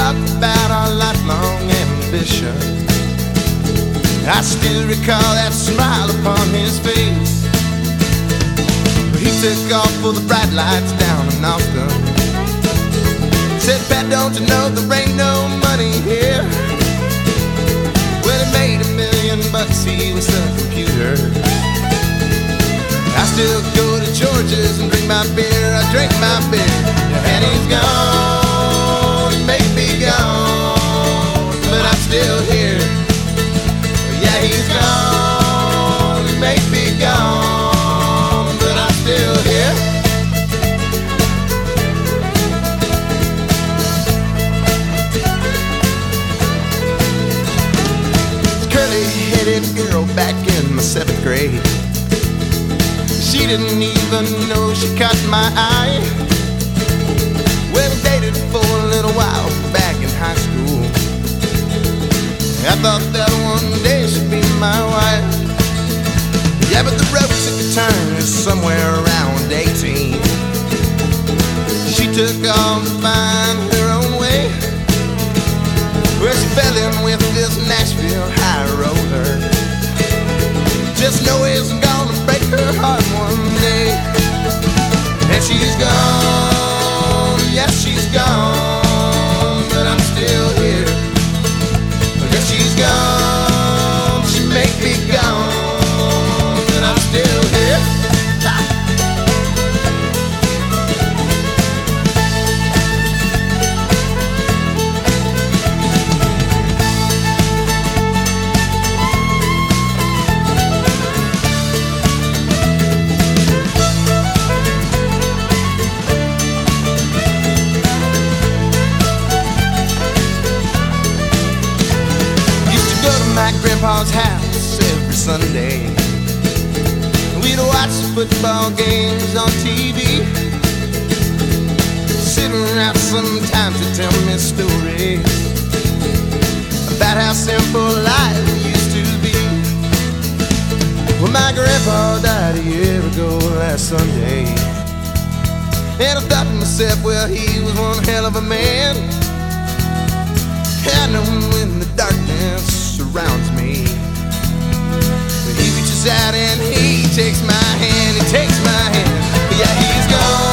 talk about our lifelong ambition. I still recall that smile upon his face. He took off for the bright lights down in Austin. Said, Pat, don't you know there ain't no money here? When he made $1 million, he was selling computers. I still go to George's and drink my beer. I drink my beer, and he's gone, he may be gone, but I'm still here. Yeah, he's gone, he may be gone, but I'm still here. Curly-headed girl back in my 7th grade. She didn't even know she caught my eye. Well, we dated for a little while back in high school. I thought that one day she'd be my wife. Yeah, but the road took a turn somewhere around 18. She took on to find her own way. Well, she fell in with this Nashville high roller. Just know it's gonna break her heart one day. And she's gone, yes, she's gone, but I'm still here. Yes, she's gone, she may be gone, but I'm still here. My grandpa's house every Sunday. We'd watch football games on TV. Sit around sometimes to tell me stories about how simple life used to be. Well, my grandpa died a year ago last Sunday, and I thought to myself, well, he was one hell of a man. I know when the darkness surrounds me, but he reaches out and he takes my hand, he takes my hand. Yeah, he's gone.